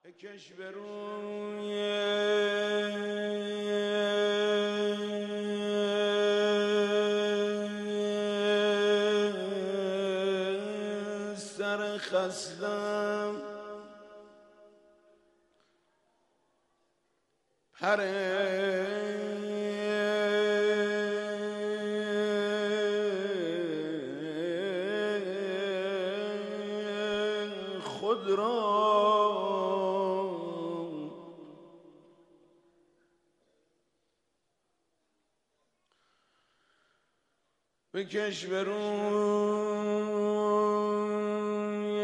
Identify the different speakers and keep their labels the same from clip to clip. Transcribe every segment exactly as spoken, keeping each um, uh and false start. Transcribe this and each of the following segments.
Speaker 1: بکش به روی سر خستم پر خود را بکش به روی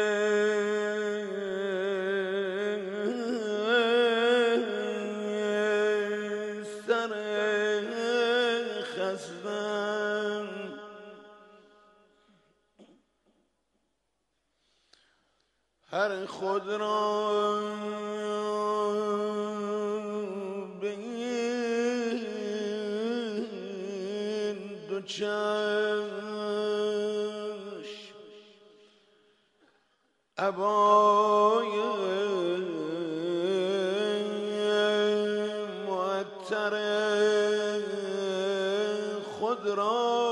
Speaker 1: سر خستم هر خود را به این دو چشم عبای معطر خود را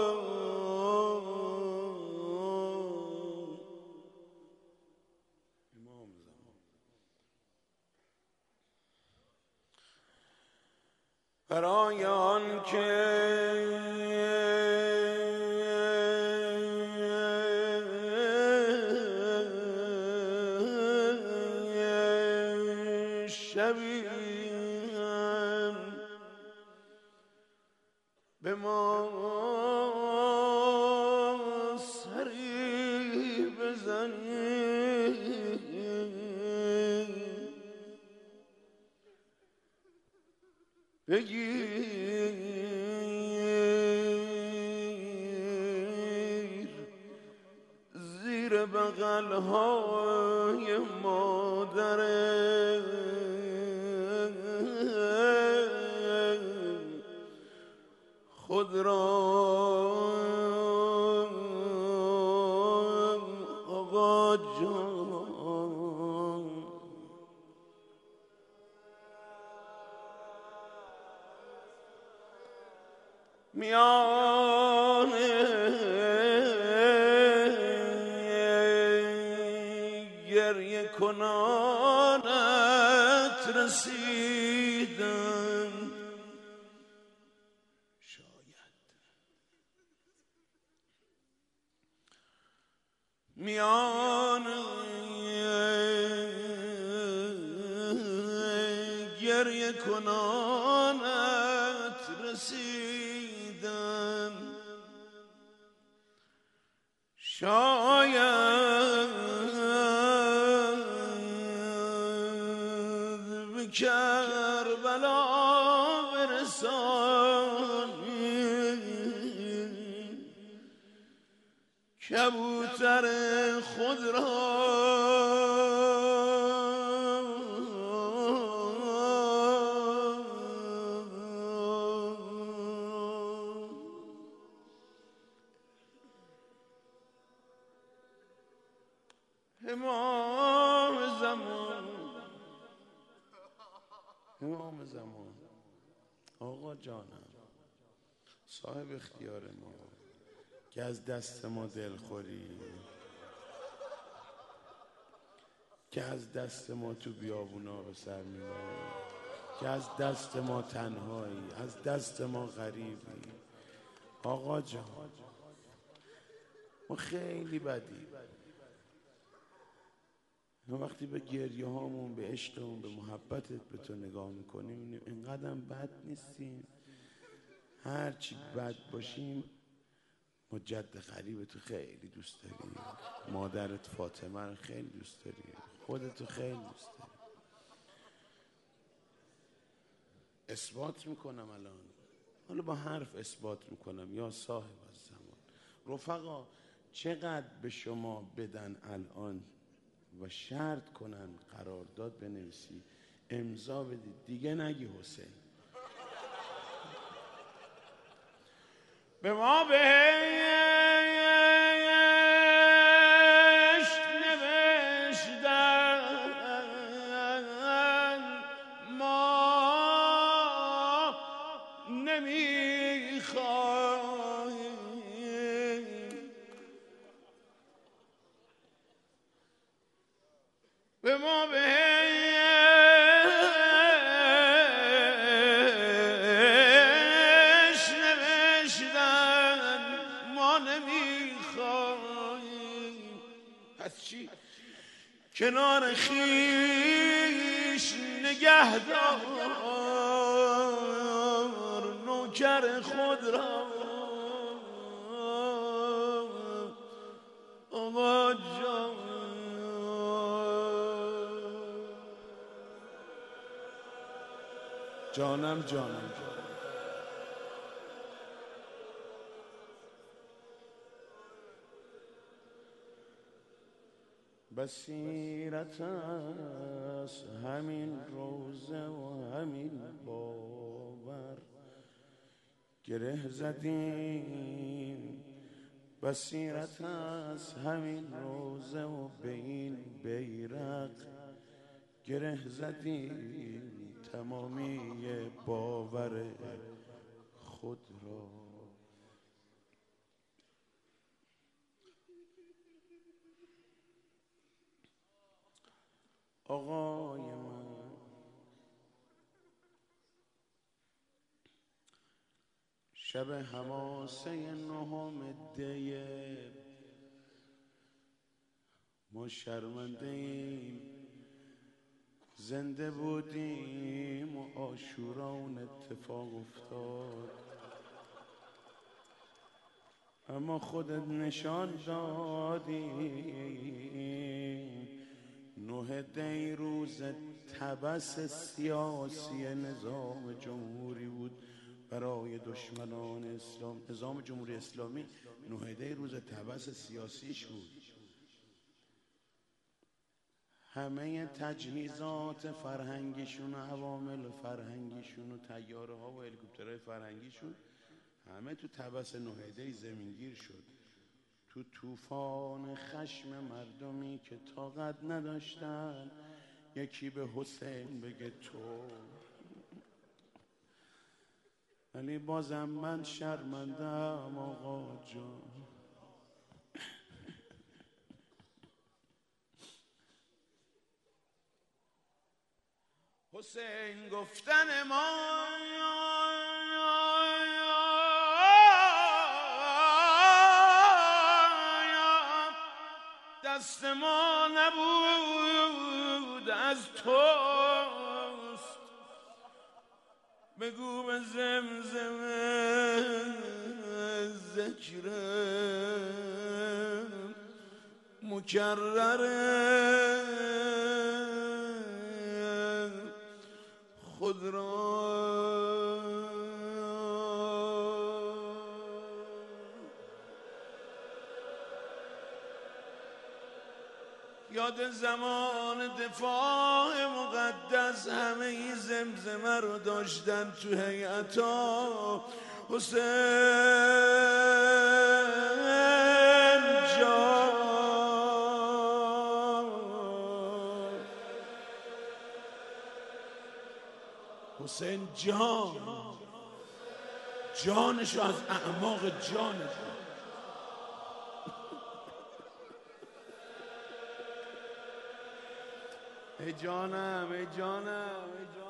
Speaker 1: برای آن که شبی به ما سری بزنی بگیر زیر بغل‌های مادر خود را آقا جان میان گریه کنانت رسیدم شاید میان گریه کنانت رسیدم شاید به کربلا برسانی کبوتر خود را امام زمان امام زمان آقا جانم صاحب اختیار ما که از دست ما دلخوری که از دست ما تو بیابونا به سر میبری که از دست ما تنهایی از دست ما غریبی آقا جان ما خیلی بدی ما وقتی به گریه هامون به عشقمون به محبتت به تو نگاه میکنیم اینقدر بد نیستیم هرچی بد باشیم ما جد غریب تو خیلی دوست داریم مادرت فاطمه رو خیلی دوست داریم خودتو خیلی دوست داریم اثبات میکنم الان حالا با حرف اثبات میکنم یا صاحب الزمان رفقا چقدر به شما بدن الان و شرط کنن قرارداد بنویسی امضا بدید دیگه نگی حسین به ما بهشت نوشتن به ما بهش نوشتن ما نمیخوایم، پس چی؟ کنار خیش نگهدار نوکر خود را آقا جان. جانم جانم بصیرت است همین روزه و همین باور، گره زدیم بصیرت است همین روزه و به این بیرق گره زدیم تمامی باور خود را. آقای من شب حماسه نهم دی ما شرمنده ایم، زنده بودیم و عاشورا اون اتفاق افتاد، اما خودت نشان دادی نه دی روز طبس سیاسی نظام جمهوری بود برای دشمنان اسلام. نظام جمهوری اسلامی نه دی روز طبس سیاسیش بود. همه تجهیزات فرهنگیشون و عوامل فرهنگیشون و طیاره ها و هلیکوپترهای فرهنگیشون همه تو طبس نه دی زمینگیر شد، تو طوفان خشم مردمی که طاقت نداشتن یکی به حسین بگه تو. ولی بازم من شرمندم آقا جان. حسین گفتن ما دست ما نبود از توست، بگو به زمزم ذکر مکرر خود را. یاد زمان دفاع مقدس همه ای زمزمه رو داشتن تو هیئتا. حسین جان، حسین جان، جانشو از اعماق جانش. ای جانم ای جانم ای جانم